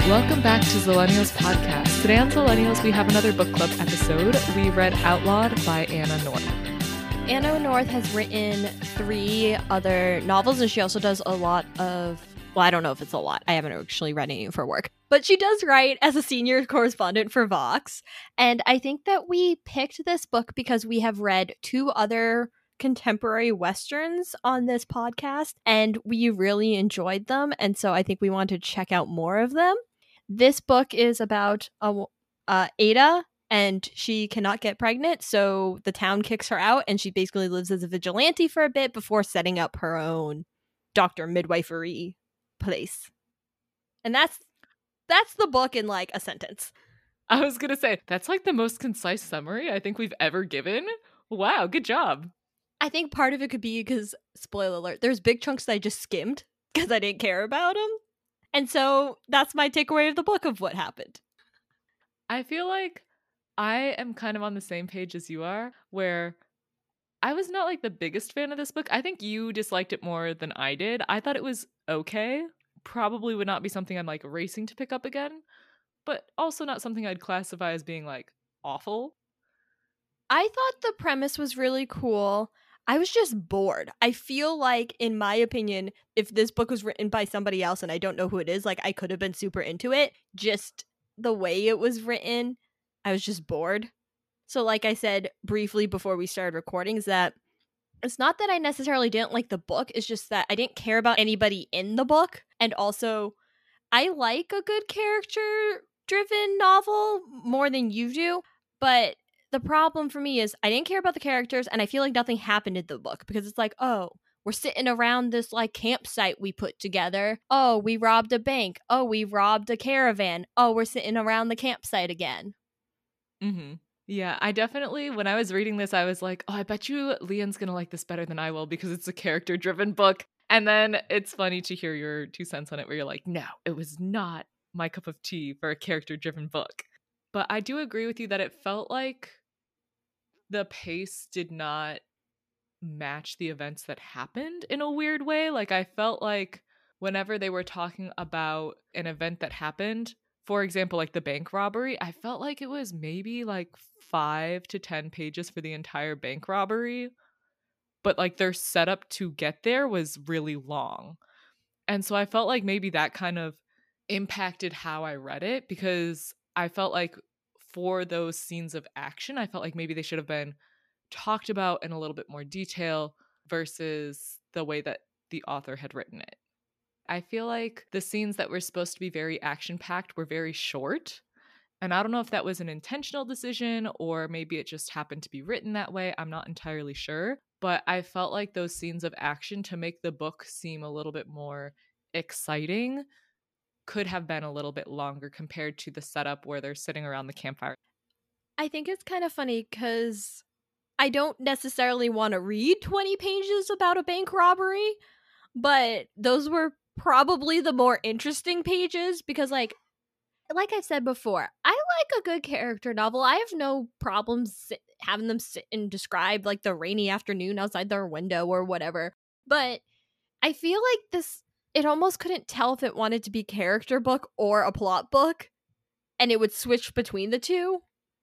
Welcome back to Zillennials Podcast. Today on Zillennials, we have another book club episode. We read Outlawed by Anna North. Anna North has written 3 other novels, and she also does a lot of, well, I don't know if it's a lot. I haven't actually read any for work. But she does write as a senior correspondent for Vox. And I think that we picked this book because we have read 2 other contemporary westerns on this podcast, and we really enjoyed them. And so I think we want to check out more of them. This book is about Ada, and she cannot get pregnant, so the town kicks her out, and she basically lives as a vigilante for a bit before setting up her own doctor midwifery place. And that's the book in like a sentence. I was going to say, that's like the most concise summary I think we've ever given. Wow, good job. I think part of it could be because, spoiler alert, there's big chunks that I just skimmed because I didn't care about them. And so that's my takeaway of the book of what happened. I feel like I am kind of on the same page as you are, where I was not like the biggest fan of this book. I think you disliked it more than I did. I thought it was okay. Probably would not be something I'm like racing to pick up again, but also not something I'd classify as being like awful. I thought the premise was really cool. I was just bored. I feel like, in my opinion, if this book was written by somebody else and I don't know who it is, like I could have been super into it. Just the way it was written, I was just bored. So like I said briefly before we started recording, is that it's not that I necessarily didn't like the book, it's just that I didn't care about anybody in the book. And also, I like a good character-driven novel more than you do, but the problem for me is I didn't care about the characters, and I feel like nothing happened in the book because it's like, oh, we're sitting around this like campsite we put together. Oh, we robbed a bank. Oh, we robbed a caravan. Oh, we're sitting around the campsite again. Mm-hmm. Yeah, I definitely, when I was reading this, I was like, oh, I bet you Leon's going to like this better than I will because it's a character-driven book. And then it's funny to hear your 2 cents on it where you're like, no, it was not my cup of tea for a character-driven book. But I do agree with you that it felt like the pace did not match the events that happened in a weird way. Like I felt like whenever they were talking about an event that happened, for example, like the bank robbery, I felt like it was maybe like 5 to 10 pages for the entire bank robbery. But like their setup to get there was really long. And so I felt like maybe that kind of impacted how I read it because I felt like for those scenes of action, I felt like maybe they should have been talked about in a little bit more detail versus the way that the author had written it. I feel like the scenes that were supposed to be very action-packed were very short. And I don't know if that was an intentional decision or maybe it just happened to be written that way. I'm not entirely sure. But I felt like those scenes of action to make the book seem a little bit more exciting could have been a little bit longer compared to the setup where they're sitting around the campfire. I think it's kind of funny because I don't necessarily want to read 20 pages about a bank robbery, but those were probably the more interesting pages because like I said before, I like a good character novel. I have no problems having them sit and describe like the rainy afternoon outside their window or whatever. But I feel like this, it almost couldn't tell if it wanted to be character book or a plot book, and it would switch between the two.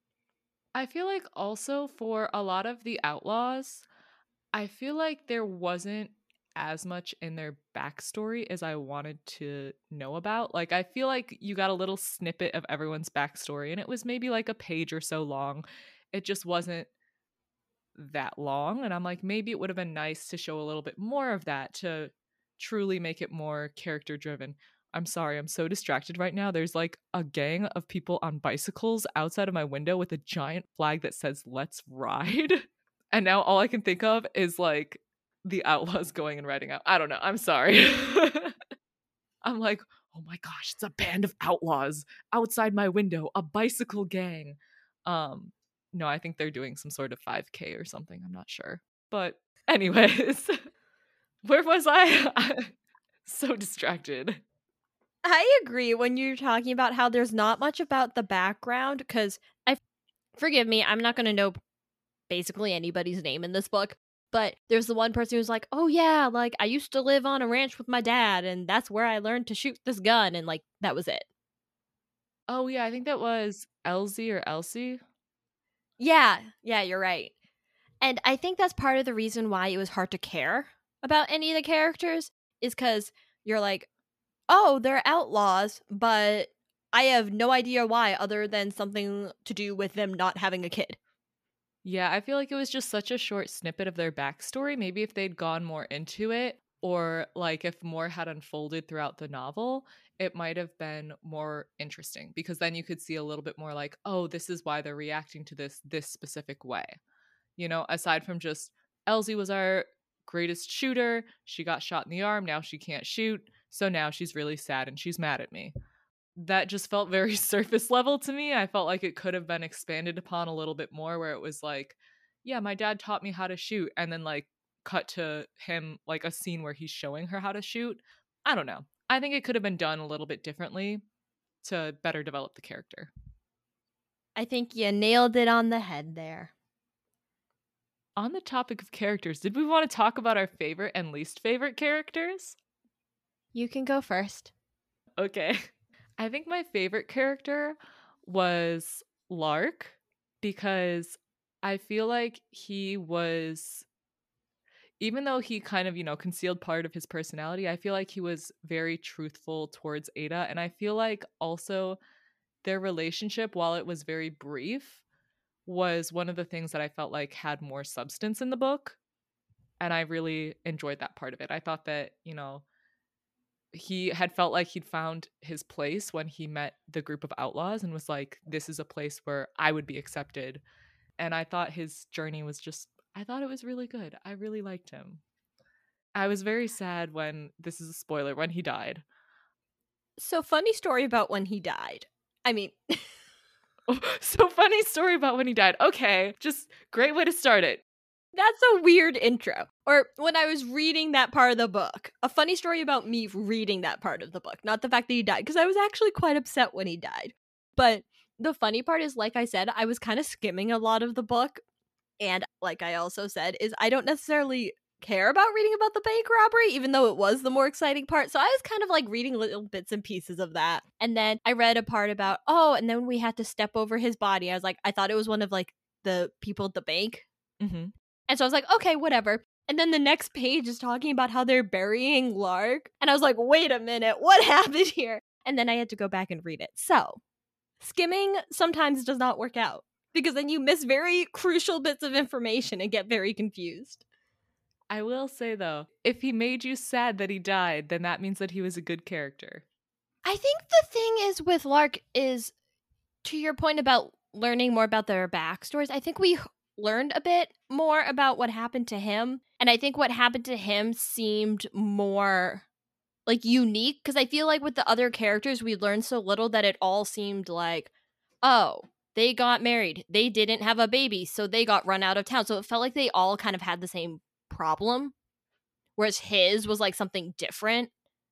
I feel like also for a lot of the outlaws, I feel like there wasn't as much in their backstory as I wanted to know about. Like, I feel like you got a little snippet of everyone's backstory, and it was maybe like a page or so long. It just wasn't that long. And I'm like, maybe it would have been nice to show a little bit more of that to truly make it more character driven. I'm sorry, I'm so distracted right now. There's like a gang of people on bicycles outside of my window with a giant flag that says, "Let's ride." And now all I can think of is like the outlaws going and riding out. I don't know. I'm sorry. I'm like, oh my gosh, it's a band of outlaws outside my window, a bicycle gang. No, I think they're doing some sort of 5K or something. I'm not sure. But anyways, where was I? So distracted. I agree when you're talking about how there's not much about the background because forgive me, I'm not going to know basically anybody's name in this book, but there's the one person who's like, oh yeah, like I used to live on a ranch with my dad and that's where I learned to shoot this gun, and like that was it. Oh yeah, I think that was Elsie or Elsie. Yeah, you're right. And I think that's part of the reason why it was hard to care about any of the characters is because you're like, oh, they're outlaws, but I have no idea why other than something to do with them not having a kid. Yeah, I feel like it was just such a short snippet of their backstory. Maybe if they'd gone more into it, or like if more had unfolded throughout the novel, it might have been more interesting because then you could see a little bit more like, oh, this is why they're reacting to this specific way. You know, aside from just Elsie was our greatest shooter, she got shot in the arm, now she can't shoot, so now she's really sad and she's mad at me. That just felt very surface level to me. I felt like it could have been expanded upon a little bit more where it was like, yeah, my dad taught me how to shoot and then like cut to him like a scene where he's showing her how to shoot. I don't know. I think it could have been done a little bit differently to better develop the character. I think you nailed it on the head there. On the topic of characters, did we want to talk about our favorite and least favorite characters? You can go first. Okay. I think my favorite character was Lark because I feel like he was, even though he kind of, concealed part of his personality, I feel like he was very truthful towards Ada. And I feel like also their relationship, while it was very brief, was one of the things that I felt like had more substance in the book. And I really enjoyed that part of it. I thought that, he had felt like he'd found his place when he met the group of outlaws and was like, this is a place where I would be accepted. And I thought his journey was just, I thought it was really good. I really liked him. I was very sad when, this is a spoiler, when he died. So, funny story about when he died. I mean, So funny story about when he died. Okay, just great way to start it. that's a weird intro. Or when I was reading that part of the book, a funny story about me reading that part of the book, not the fact that he died, because I was actually quite upset when he died. But the funny part is, like I said, I was kind of skimming a lot of the book. And like I also said, is I don't necessarily care about reading about the bank robbery, even though it was the more exciting part. So I was kind of like reading little bits and pieces of that. And then I read a part about, and then we had to step over his body. I was like, I thought it was one of like the people at the bank. Mm-hmm. And so I was like, okay, whatever. And then the next page is talking about how they're burying Lark. And I was like, wait a minute, what happened here? And then I had to go back and read it. So skimming sometimes does not work out because then you miss very crucial bits of information and get very confused. I will say though, if he made you sad that he died, then that means that he was a good character. I think the thing is with Lark is, to your point about learning more about their backstories, I think we learned a bit more about what happened to him. And I think what happened to him seemed more like unique because I feel like with the other characters, we learned so little that it all seemed like, oh, they got married. They didn't have a baby, so they got run out of town. So it felt like they all kind of had the same problem, whereas his was like something different.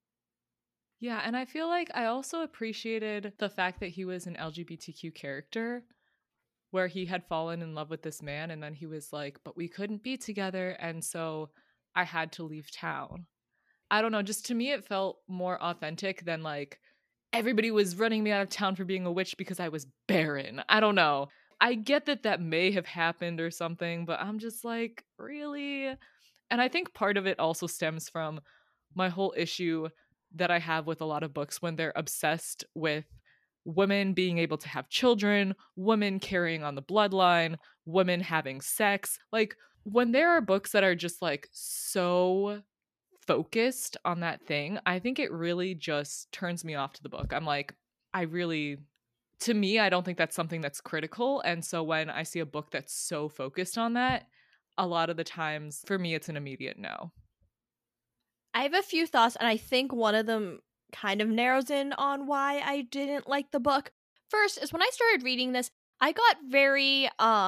Yeah, and I feel like I also appreciated the fact that he was an LGBTQ character where he had fallen in love with this man and then he was like, but we couldn't be together and so I had to leave town. I don't know, just to me it felt more authentic than like everybody was running me out of town for being a witch because I was barren. I don't know. I get that that may have happened or something, but I'm just like, really? And I think part of it also stems from my whole issue that I have with a lot of books when they're obsessed with women being able to have children, women carrying on the bloodline, women having sex. Like, when there are books that are just like so focused on that thing, I think it really just turns me off to the book. I'm like, to me, I don't think that's something that's critical. And so when I see a book that's so focused on that, a lot of the times for me, it's an immediate no. I have a few thoughts, and I think one of them kind of narrows in on why I didn't like the book. First is when I started reading this, I got very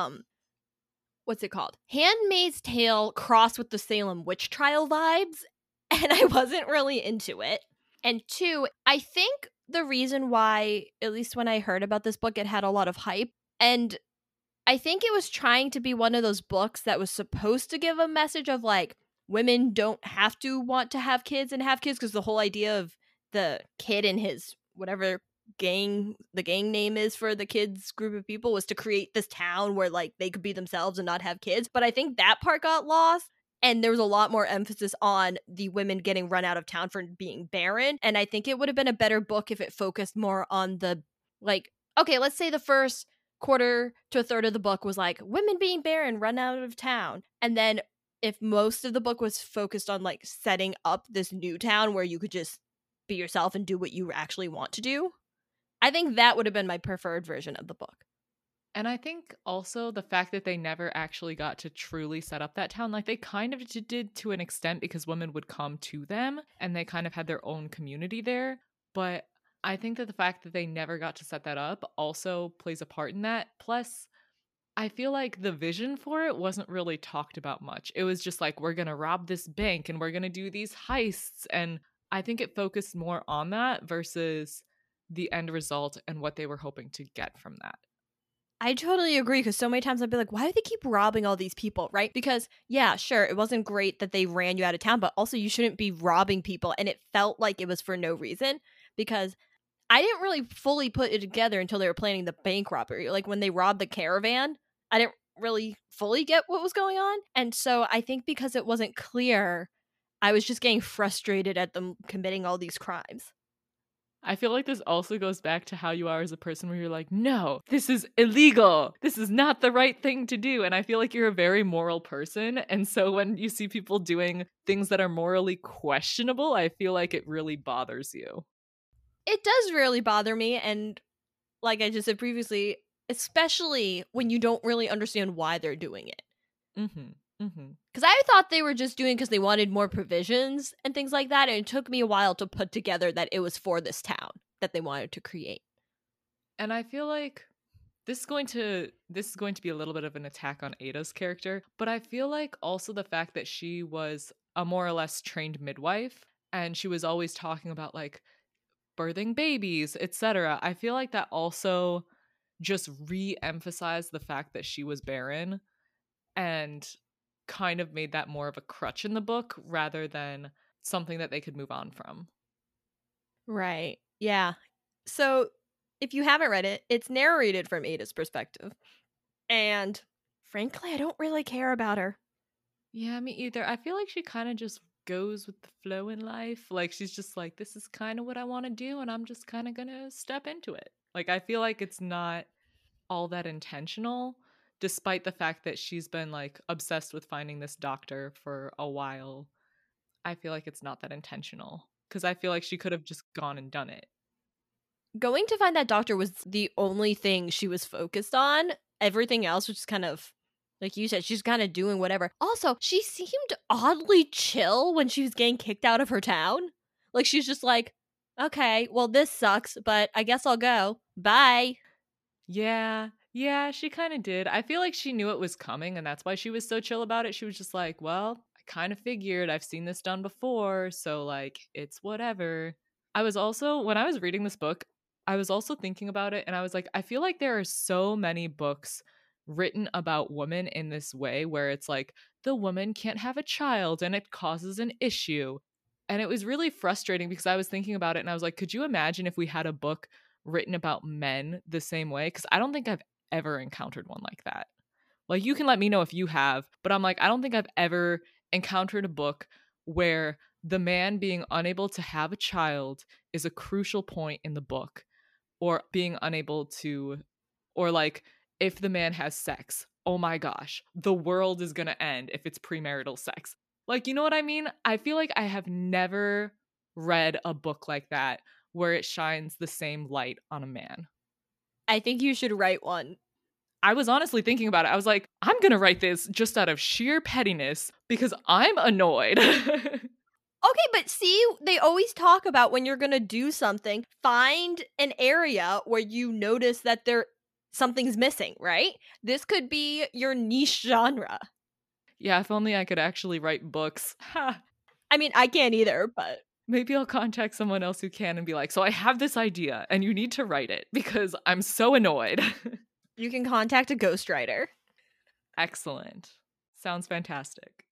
what's it called? Handmaid's Tale crossed with the Salem witch trial vibes, and I wasn't really into it. And two, I think the reason why, at least when I heard about this book, it had a lot of hype, and I think it was trying to be one of those books that was supposed to give a message of like, women don't have to want to have kids and have kids, because the whole idea of the kid and his whatever the gang name is for the kids group of people, was to create this town where like they could be themselves and not have kids. But I think that part got lost. And there was a lot more emphasis on the women getting run out of town for being barren. And I think it would have been a better book if it focused more on the, like, okay, let's say the first quarter to a third of the book was like women being barren, run out of town. And then if most of the book was focused on like setting up this new town where you could just be yourself and do what you actually want to do, I think that would have been my preferred version of the book. And I think also the fact that they never actually got to truly set up that town, like they kind of did to an extent because women would come to them and they kind of had their own community there. But I think that the fact that they never got to set that up also plays a part in that. Plus, I feel like the vision for it wasn't really talked about much. It was just like, we're going to rob this bank and we're going to do these heists. And I think it focused more on that versus the end result and what they were hoping to get from that. I totally agree, because so many times I'd be like, why do they keep robbing all these people, right? Because, yeah, sure, it wasn't great that they ran you out of town, but also you shouldn't be robbing people. And it felt like it was for no reason, because I didn't really fully put it together until they were planning the bank robbery. Like when they robbed the caravan, I didn't really fully get what was going on. And so I think because it wasn't clear, I was just getting frustrated at them committing all these crimes. I feel like this also goes back to how you are as a person where you're like, no, this is illegal. This is not the right thing to do. And I feel like you're a very moral person. And so when you see people doing things that are morally questionable, I feel like it really bothers you. It does really bother me. And like I just said previously, especially when you don't really understand why they're doing it. Mm-hmm. Mm-hmm. Because I thought they were just doing because they wanted more provisions and things like that. And it took me a while to put together that it was for this town that they wanted to create. And I feel like this is going to be a little bit of an attack on Ada's character, but I feel like also the fact that she was a more or less trained midwife and she was always talking about like birthing babies, etc. I feel like that also just re-emphasized the fact that she was barren and kind of made that more of a crutch in the book rather than something that they could move on from. Right. Yeah. So if you haven't read it, it's narrated from Ada's perspective. And frankly, I don't really care about her. Yeah, me either. I feel like she kind of just goes with the flow in life. Like she's just like, this is kind of what I want to do, and I'm just kind of gonna step into it. Like I feel like it's not all that intentional, despite the fact that she's been like obsessed with finding this doctor for a while. I feel like it's not that intentional because I feel like she could have just gone and done it. Going to find that doctor was the only thing she was focused on. Everything else was just kind of, like you said, she's kind of doing whatever. Also, she seemed oddly chill when she was getting kicked out of her town. Like she's just like, okay, well, this sucks, but I guess I'll go. Bye. Yeah, she kind of did. I feel like she knew it was coming, and that's why she was so chill about it. She was just like, well, I kind of figured I've seen this done before, so like, it's whatever. I was also, when I was reading this book, I was also thinking about it, and I was like, I feel like there are so many books written about women in this way where it's like, the woman can't have a child and it causes an issue. And it was really frustrating because I was thinking about it and I was like, could you imagine if we had a book written about men the same way? Because I don't think I've ever encountered one like that. Like, you can let me know if you have, but I'm like, I don't think I've ever encountered a book where the man being unable to have a child is a crucial point in the book, or being unable to, or like, if the man has sex, oh my gosh, the world is gonna end if it's premarital sex. Like, you know what I mean? I feel like I have never read a book like that where it shines the same light on a man. I think you should write one. I was honestly thinking about it. I was like, I'm going to write this just out of sheer pettiness because I'm annoyed. Okay, but see, they always talk about when you're gonna do something, find an area where you notice that something's missing, right? This could be your niche genre. Yeah, if only I could actually write books. Ha. I mean, I can't either, but Maybe I'll contact someone else who can and be like, so I have this idea and you need to write it because I'm so annoyed. you can contact a ghostwriter. Excellent. Sounds fantastic.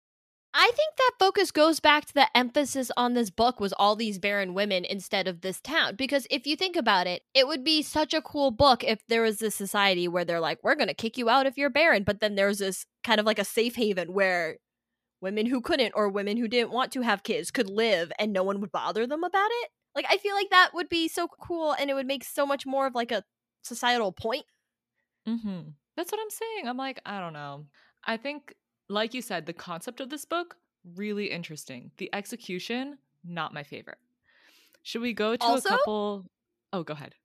I think that focus goes back to the emphasis on this book was all these barren women instead of this town. Because if you think about it, it would be such a cool book if there was this society where they're like, we're going to kick you out if you're barren. But then there's this kind of like a safe haven where women who couldn't or women who didn't want to have kids could live and no one would bother them about it. Like, I feel like that would be so cool and it would make so much more of like a societal point. Mm-hmm. That's what I'm saying. I'm like, I don't know. I think, like you said, the concept of this book, really interesting. The execution, not my favorite. Should we go to Also, a couple? Oh, go ahead.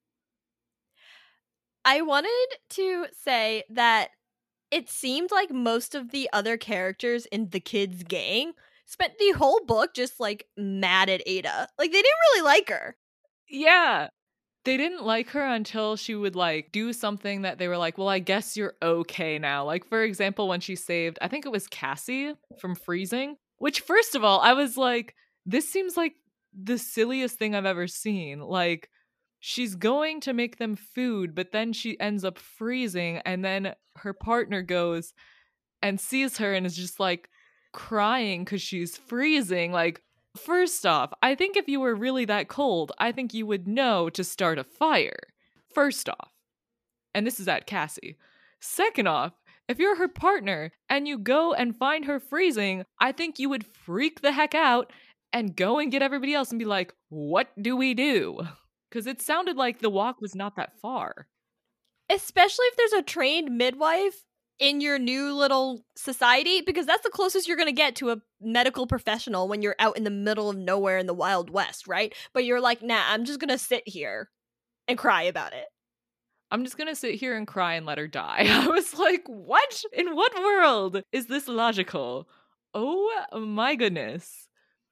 I wanted to say that it seemed like most of the other characters in the kids' gang spent the whole book just like mad at Ada. Like, they didn't really like her. Yeah. They didn't like her until she would like do something that they were like, well, I guess you're okay now. Like, for example, when she saved, I think it was Cassie from freezing, which, first of all, I was like, this seems like the silliest thing I've ever seen. Like, she's going to make them food, but then she ends up freezing, and then her partner goes and sees her and is just like crying because she's freezing. Like, first off, I think if you were really that cold, I think you would know to start a fire. First off. And this is at Cassie. Second off, if you're her partner and you go and find her freezing, I think you would freak the heck out and go and get everybody else and be like, what do we do? Because it sounded like the walk was not that far. Especially if there's a trained midwife in your new little society, because that's the closest you're going to get to a medical professional when you're out in the middle of nowhere in the Wild West, right? But you're like, nah, I'm just going to sit here and cry about it. I'm just gonna sit here and cry and let her die. I was like, what? In what world is this logical? Oh my goodness.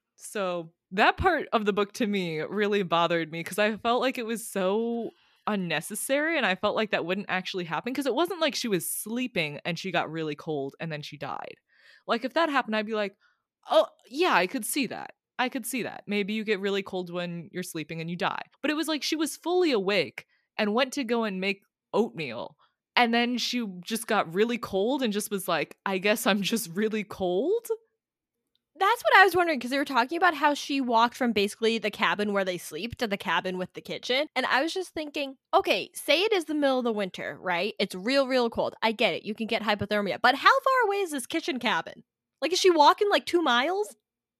So that part of the book to me really bothered me because I felt like it was so unnecessary and I felt like that wouldn't actually happen because it wasn't like she was sleeping and she got really cold and then she died. Like if that happened, I'd be like, oh, yeah, I could see that. I could see that. Maybe you get really cold when you're sleeping and you die. But it was like she was fully awake and went to go and make oatmeal. And then she just got really cold and just was like, I guess I'm just really cold. That's what I was wondering, because they were talking about how she walked from basically the cabin where they sleep to the cabin with the kitchen. And I was just thinking, okay, say it is the middle of the winter, right? It's real, real cold. I get it. You can get hypothermia. But how far away is this kitchen cabin? Like, is she walking like 2 miles?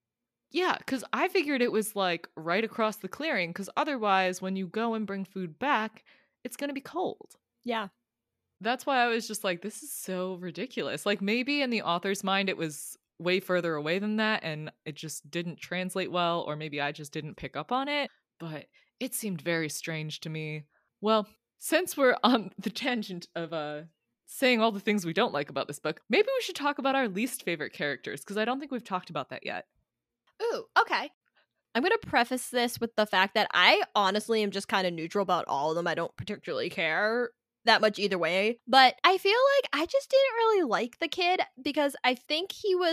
Yeah, because I figured it was like right across the clearing, because otherwise, when you go and bring food back, it's going to be cold. Yeah. That's why I was just like, this is so ridiculous. Like, maybe in the author's mind, it was way further away than that, and it just didn't translate well, or maybe I just didn't pick up on it, but it seemed very strange to me. Well, since we're on the tangent of saying all the things we don't like about this book, maybe we should talk about our least favorite characters, because I don't think we've talked about that yet. Ooh, okay. I'm going to preface this with the fact that I honestly am just kind of neutral about all of them. I don't particularly care that much either way. But I feel like I just didn't really like the kid because I think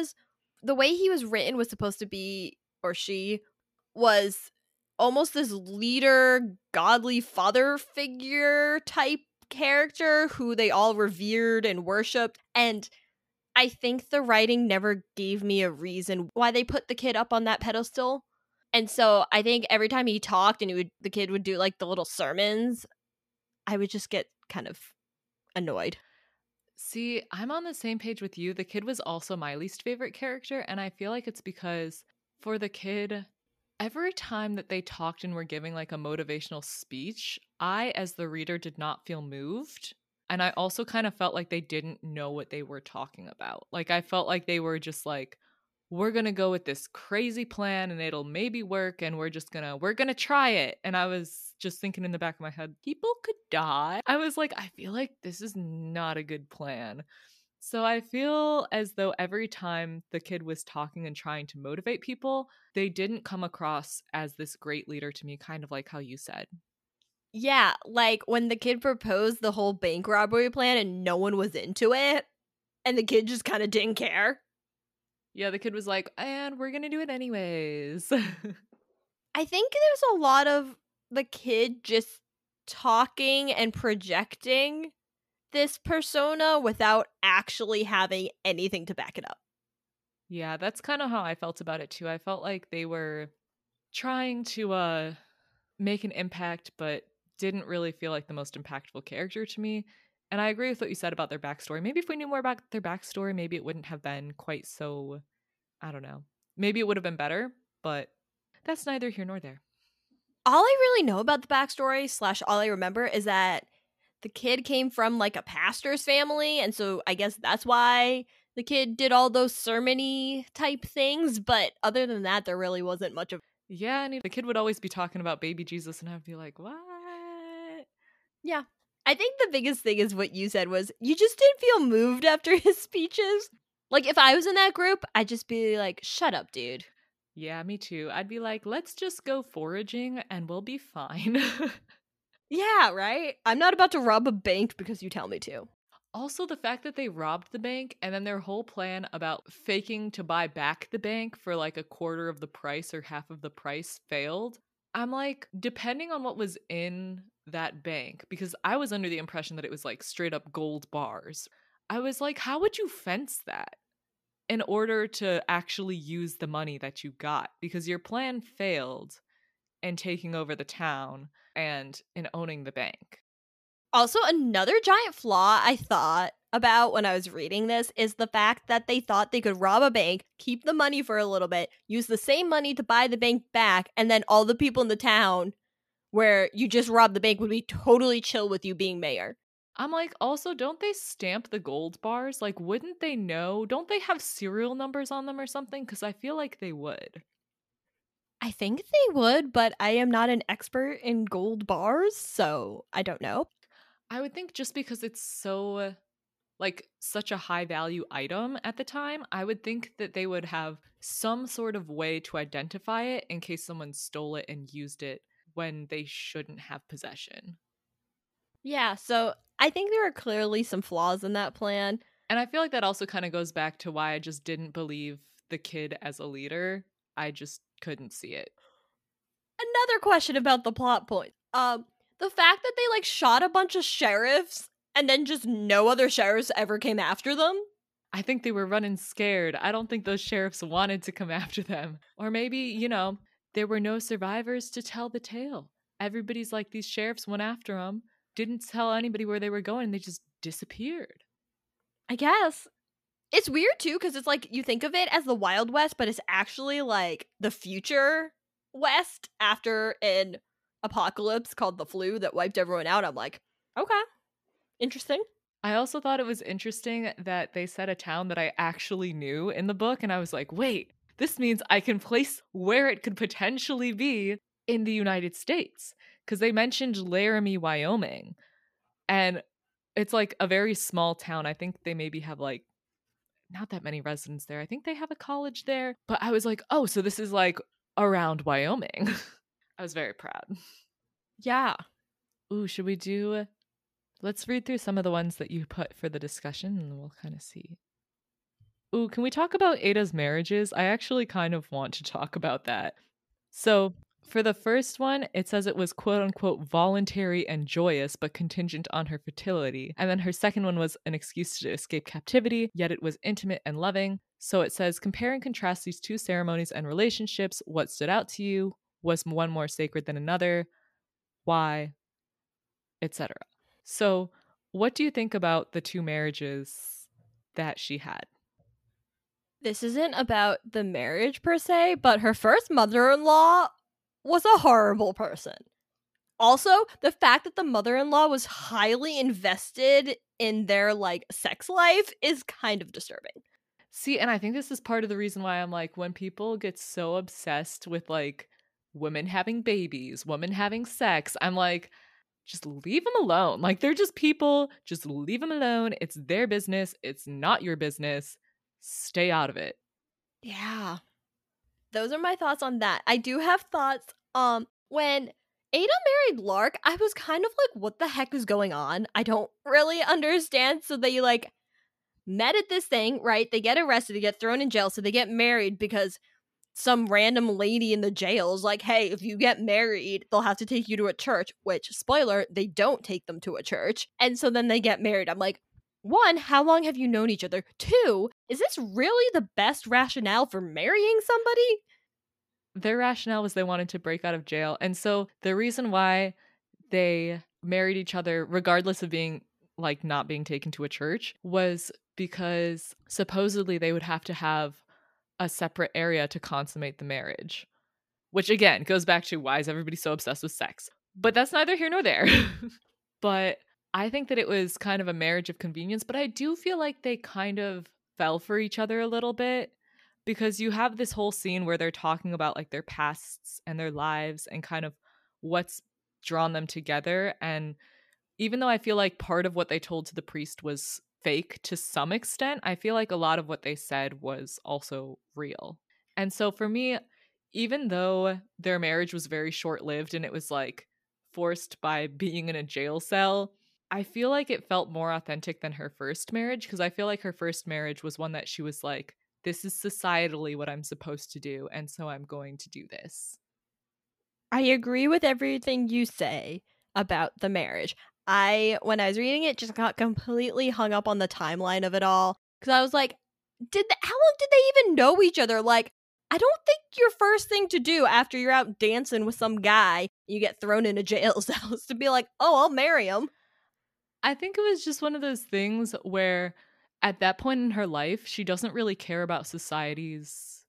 the way he was written was supposed to be, or she was almost this leader, godly father figure type character who they all revered and worshipped. And I think the writing never gave me a reason why they put the kid up on that pedestal. And so I think every time he talked and the kid would do like the little sermons, I would just get kind of annoyed. See, I'm on the same page with you. The kid was also my least favorite character, and I feel like it's because for the kid, every time that they talked and were giving like a motivational speech, I, as the reader, did not feel moved. And I also kind of felt like they didn't know what they were talking about. Like, I felt like they were just like, we're going to go with this crazy plan and it'll maybe work and we're going to try it. And I was just thinking in the back of my head, people could die. I was like, I feel like this is not a good plan. So I feel as though every time the kid was talking and trying to motivate people, they didn't come across as this great leader to me, kind of like how you said. Yeah, like when the kid proposed the whole bank robbery plan and no one was into it, and the kid just kind of didn't care. Yeah, the kid was like, and we're going to do it anyways. I think there's a lot of the kid just talking and projecting this persona without actually having anything to back it up. Yeah, that's kind of how I felt about it too. I felt like they were trying to make an impact, but didn't really feel like the most impactful character to me. And I agree with what you said about their backstory. Maybe if we knew more about their backstory, maybe it wouldn't have been quite so, I don't know. Maybe it would have been better, but that's neither here nor there. All I really know about the backstory / all I remember is that the kid came from like a pastor's family, and so I guess that's why the kid did all those sermon-y type things. But other than that, there really wasn't much of. Yeah, and the kid would always be talking about baby Jesus, and I'd be like, what? Yeah. I think the biggest thing is what you said was you just didn't feel moved after his speeches. Like, if I was in that group, I'd just be like, shut up, dude. Yeah, me too. I'd be like, let's just go foraging and we'll be fine. Yeah, right? I'm not about to rob a bank because you tell me to. Also, the fact that they robbed the bank and then their whole plan about faking to buy back the bank for like a quarter of the price or half of the price failed. I'm like, depending on what was in that bank, because I was under the impression that it was like straight up gold bars. I was like, how would you fence that in order to actually use the money that you got? Because your plan failed in taking over the town and in owning the bank. Also, another giant flaw I thought about when I was reading this is the fact that they thought they could rob a bank, keep the money for a little bit, use the same money to buy the bank back, and then all the people in the town where you just robbed the bank would be totally chill with you being mayor. I'm like, also, don't they stamp the gold bars? Like, wouldn't they know? Don't they have serial numbers on them or something? Because I feel like they would. I think they would, but I am not an expert in gold bars, so I don't know. I would think just because it's so, like, such a high value item at the time, I would think that they would have some sort of way to identify it in case someone stole it and used it when they shouldn't have possession. Yeah, so I think there are clearly some flaws in that plan. And I feel like that also kind of goes back to why I just didn't believe the kid as a leader. I just couldn't see it. Another question about the plot point. The fact that they like shot a bunch of sheriffs and then just no other sheriffs ever came after them. I think they were running scared. I don't think those sheriffs wanted to come after them. Or maybe, there were no survivors to tell the tale. Everybody's like, these sheriffs went after them, didn't tell anybody where they were going, they just disappeared. I guess. It's weird too, because it's like you think of it as the Wild West, but it's actually like the future West after an apocalypse called the flu that wiped everyone out. I'm like, okay, interesting. I also thought it was interesting that they said a town that I actually knew in the book, and I was like, wait, this means I can place where it could potentially be in the United States. Because they mentioned Laramie, Wyoming. And it's like a very small town. I think they maybe have like not that many residents there. I think they have a college there. But I was like, oh, so this is like around Wyoming. I was very proud. Yeah. Ooh, should we do... Let's read through some of the ones that you put for the discussion and we'll kind of see. Ooh, can we talk about Ada's marriages? I actually kind of want to talk about that. So, for the first one, it says it was quote unquote voluntary and joyous, but contingent on her fertility. And then her second one was an excuse to escape captivity, yet it was intimate and loving. So it says, compare and contrast these two ceremonies and relationships. What stood out to you? Was one more sacred than another? Why? Etc. So, what do you think about the two marriages that she had? This isn't about the marriage per se, but her first mother-in-law was a horrible person. Also, the fact that the mother-in-law was highly invested in their like sex life is kind of disturbing. See, and I think this is part of the reason why I'm like, when people get so obsessed with like women having babies, women having sex, I'm like, just leave them alone. Like, they're just people, just leave them alone. It's their business. It's not your business. Stay out of it. Yeah. Those are my thoughts on that. I do have thoughts. When Ada married Lark, I was kind of like, what the heck is going on? I don't really understand. So they like met at this thing, right? They get arrested, they get thrown in jail, so they get married because some random lady in the jail is like, hey, if you get married, they'll have to take you to a church, which, spoiler, they don't take them to a church. And so then they get married. I'm like, one, how long have you known each other? Two, is this really the best rationale for marrying somebody? Their rationale was they wanted to break out of jail. And so the reason why they married each other, regardless of being like not being taken to a church, was because supposedly they would have to have a separate area to consummate the marriage. Which again goes back to why is everybody so obsessed with sex? But that's neither here nor there. But I think that it was kind of a marriage of convenience, but I do feel like they kind of fell for each other a little bit because you have this whole scene where they're talking about like their pasts and their lives and kind of what's drawn them together. And even though I feel like part of what they told to the priest was fake to some extent, I feel like a lot of what they said was also real. And so for me, even though their marriage was very short lived and it was like forced by being in a jail cell, I feel like it felt more authentic than her first marriage because I feel like her first marriage was one that she was like, this is societally what I'm supposed to do. And so I'm going to do this. I agree with everything you say about the marriage. When I was reading it, just got completely hung up on the timeline of it all because I was like, how long did they even know each other? Like, I don't think your first thing to do after you're out dancing with some guy, you get thrown in a jail cell, is to be like, oh, I'll marry him. I think it was just one of those things where at that point in her life, she doesn't really care about society's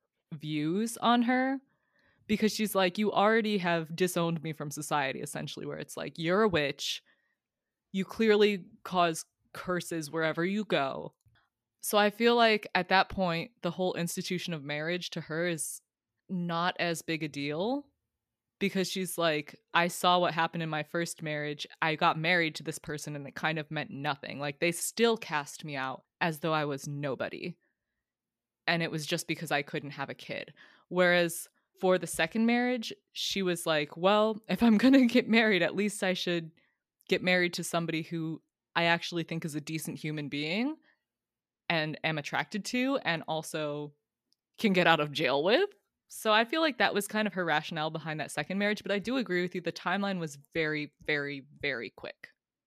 views on her because she's like, you already have disowned me from society, essentially, where it's like, you're a witch. You clearly cause curses wherever you go. So I feel like at that point, the whole institution of marriage to her is not as big a deal because she's like, I saw what happened in my first marriage. I got married to this person and it kind of meant nothing. Like they still cast me out as though I was nobody. And it was just because I couldn't have a kid. Whereas for the second marriage, she was like, well, if I'm going to get married, at least I should get married to somebody who I actually think is a decent human being and am attracted to and also can get out of jail with. So I feel like that was kind of her rationale behind that second marriage, but I do agree with you. The timeline was very, very, very quick.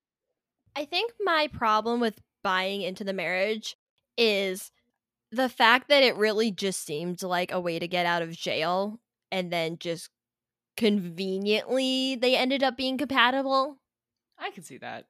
I think my problem with buying into the marriage is the fact that it really just seemed like a way to get out of jail and then just conveniently they ended up being compatible. I can see that.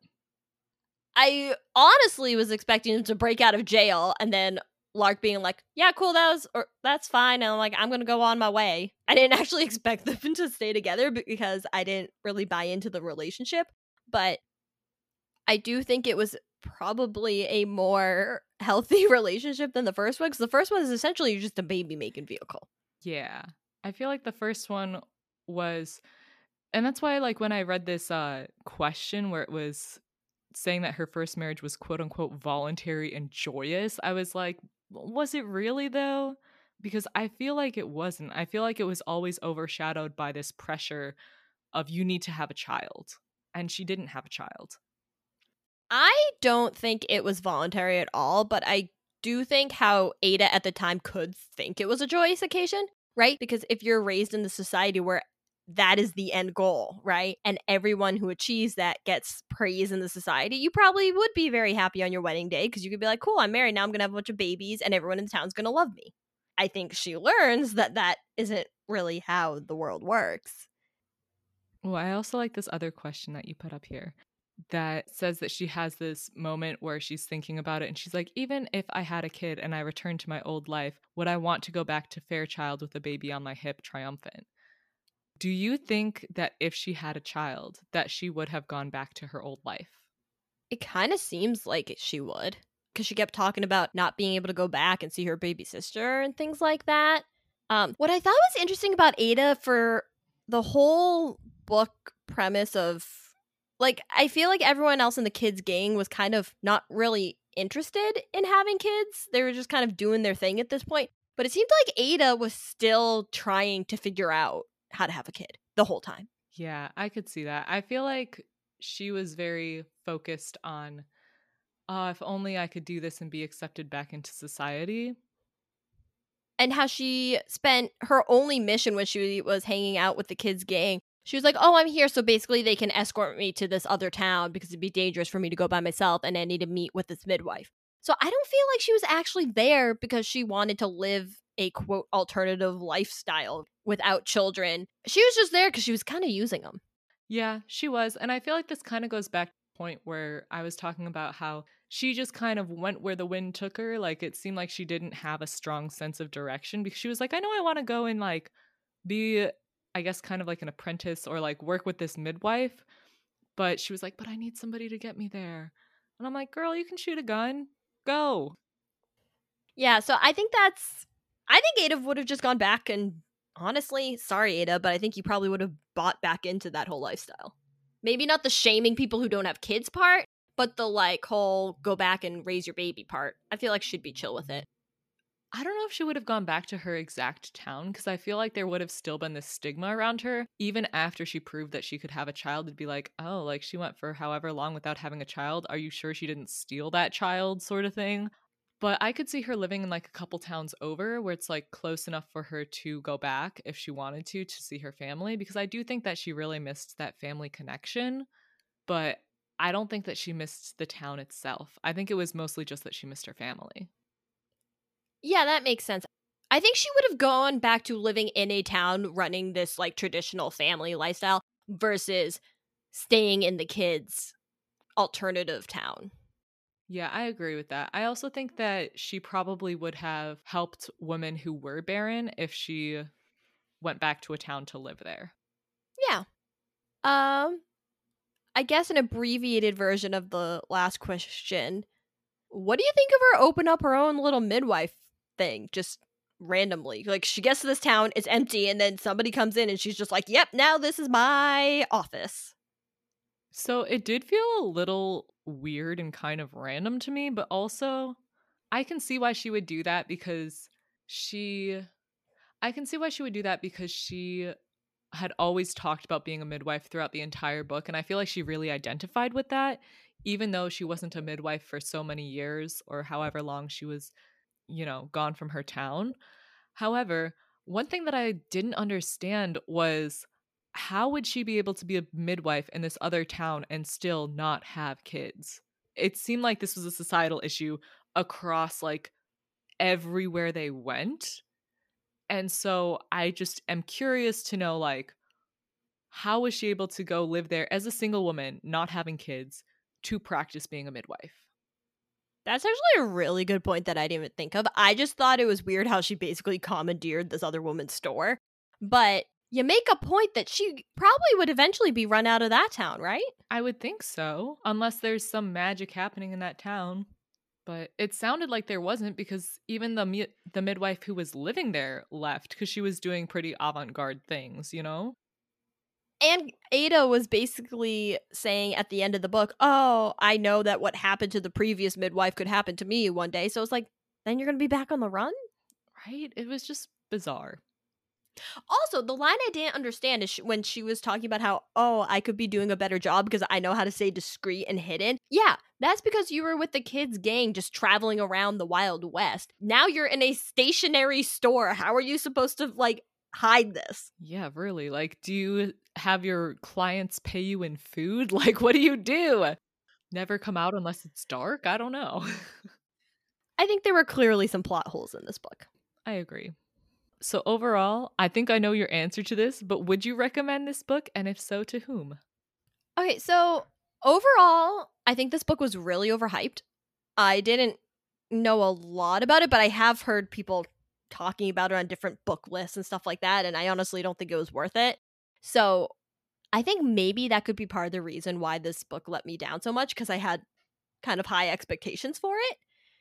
I honestly was expecting him to break out of jail and then Lark being like, yeah, cool, that's fine. And I'm like, I'm gonna go on my way. I didn't actually expect them to stay together because I didn't really buy into the relationship. But I do think it was probably a more healthy relationship than the first one because the first one is essentially just a baby making vehicle. Yeah. I feel like the first one was, and that's why like when I read this question where it was saying that her first marriage was quote unquote voluntary and joyous, I was like, was it really though? Because I feel like it wasn't. I feel like it was always overshadowed by this pressure of you need to have a child. And she didn't have a child. I don't think it was voluntary at all, but I do think how Ada at the time could think it was a joyous occasion, right? Because if you're raised in the society where that is the end goal, right? And everyone who achieves that gets praise in the society, you probably would be very happy on your wedding day because you could be like, cool, I'm married. Now I'm going to have a bunch of babies and everyone in the town's going to love me. I think she learns that that isn't really how the world works. Well, I also like this other question that you put up here that says that she has this moment where she's thinking about it and she's like, even if I had a kid and I returned to my old life, would I want to go back to Fairchild with a baby on my hip triumphant? Do you think that if she had a child that she would have gone back to her old life? It kind of seems like she would because she kept talking about not being able to go back and see her baby sister and things like that. What I thought was interesting about Ada for the whole book premise of like, I feel like everyone else in the kids' gang was kind of not really interested in having kids. They were just kind of doing their thing at this point. But it seemed like Ada was still trying to figure out how to have a kid the whole time. Yeah, I could see that. I feel like she was very focused on, if only I could do this and be accepted back into society. And how she spent her only mission when she was hanging out with the kids' gang She was like, oh, I'm here, so basically they can escort me to this other town because it'd be dangerous for me to go by myself and I need to meet with this midwife. So I don't feel like she was actually there because she wanted to live a quote alternative lifestyle without children. She was just there because she was kind of using them. Yeah, she was. And I feel like this kind of goes back to the point where I was talking about how she just kind of went where the wind took her. Like it seemed like she didn't have a strong sense of direction because she was like, I know I want to go and like be, I guess, kind of like an apprentice or like work with this midwife. But she was like, but I need somebody to get me there. And I'm like, girl, you can shoot a gun. Go. Yeah, so I think Ada would have just gone back and honestly, sorry, Ada, but I think you probably would have bought back into that whole lifestyle. Maybe not the shaming people who don't have kids part, but the like whole go back and raise your baby part. I feel like she'd be chill with it. I don't know if she would have gone back to her exact town because I feel like there would have still been this stigma around her. Even after she proved that she could have a child, it'd be like, oh, like she went for however long without having a child. Are you sure she didn't steal that child, sort of thing? But I could see her living in like a couple towns over where it's like close enough for her to go back if she wanted to see her family because I do think that she really missed that family connection. But I don't think that she missed the town itself. I think it was mostly just that she missed her family. Yeah, that makes sense. I think she would have gone back to living in a town running this like traditional family lifestyle versus staying in the kids' alternative town. Yeah, I agree with that. I also think that she probably would have helped women who were barren if she went back to a town to live there. Yeah. Um I guess an abbreviated version of the last question. What do you think of her open up her own little midwife thing just randomly? Like she gets to this town, it's empty, and then somebody comes in and she's just like, "Yep, now this is my office." So it did feel a little weird and kind of random to me, but also I can see why she would do that because she I can see why she would do that because she had always talked about being a midwife throughout the entire book and I feel like she really identified with that even though she wasn't a midwife for so many years or however long she was, gone from her town. However, one thing that I didn't understand was how would she be able to be a midwife in this other town and still not have kids? It seemed like this was a societal issue across like everywhere they went. And so I just am curious to know like how was she able to go live there as a single woman, not having kids, to practice being a midwife? That's actually a really good point that I didn't even think of. I just thought it was weird how she basically commandeered this other woman's store. But you make a point that she probably would eventually be run out of that town, right? I would think so, unless there's some magic happening in that town. But it sounded like there wasn't because even the midwife who was living there left because she was doing pretty avant-garde things, you know? And Ada was basically saying at the end of the book, "Oh, I know that what happened to the previous midwife could happen to me one day." So it's like, then you're going to be back on the run? Right? It was just bizarre. Also, the line I didn't understand is when she was talking about how, "Oh, I could be doing a better job because I know how to stay discreet and hidden." Yeah, that's because you were with the kids' gang just traveling around the Wild West. Now you're in a stationary store. How are you supposed to like hide this? Yeah, really. Like, do you have your clients pay you in food? Like, what do you do? Never come out unless it's dark? I don't know. I think there were clearly some plot holes in this book. I agree. So, overall, I think I know your answer to this, but would you recommend this book? And if so, to whom? Okay, so overall, I think this book was really overhyped. I didn't know a lot about it, but I have heard people talking about it on different book lists and stuff like that, and I honestly don't think it was worth it. So I think maybe that could be part of the reason why this book let me down so much because I had kind of high expectations for it.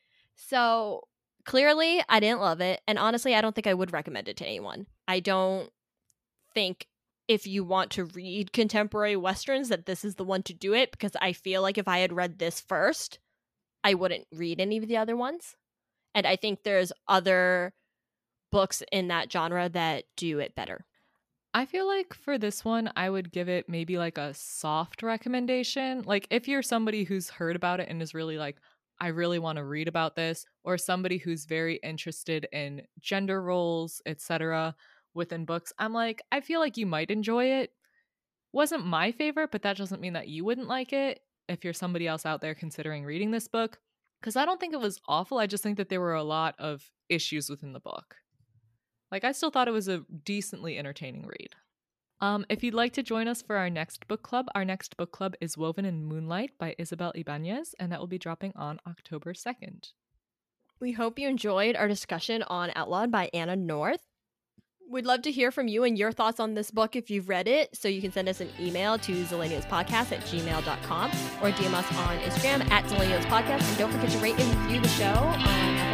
So clearly, I didn't love it, and honestly, I don't think I would recommend it to anyone. I don't think if you want to read contemporary westerns that this is the one to do it because I feel like if I had read this first, I wouldn't read any of the other ones. And I think there's other books in that genre that do it better. I feel like for this one, I would give it maybe like a soft recommendation. Like, if you're somebody who's heard about it and is really like, I really want to read about this, or somebody who's very interested in gender roles, etc., within books, I'm like, I feel like you might enjoy it. Wasn't my favorite, but that doesn't mean that you wouldn't like it if you're somebody else out there considering reading this book. Because I don't think it was awful. I just think that there were a lot of issues within the book. Like, I still thought it was a decently entertaining read. If you'd like to join us for our next book club is Woven in Moonlight by Isabel Ibanez, and that will be dropping on October 2nd. We hope you enjoyed our discussion on Outlawed by Anna North. We'd love to hear from you and your thoughts on this book if you've read it, so you can send us an email to zillennialspodcast@gmail.com or DM us on Instagram @zillennialspodcast. And don't forget to rate and review the show on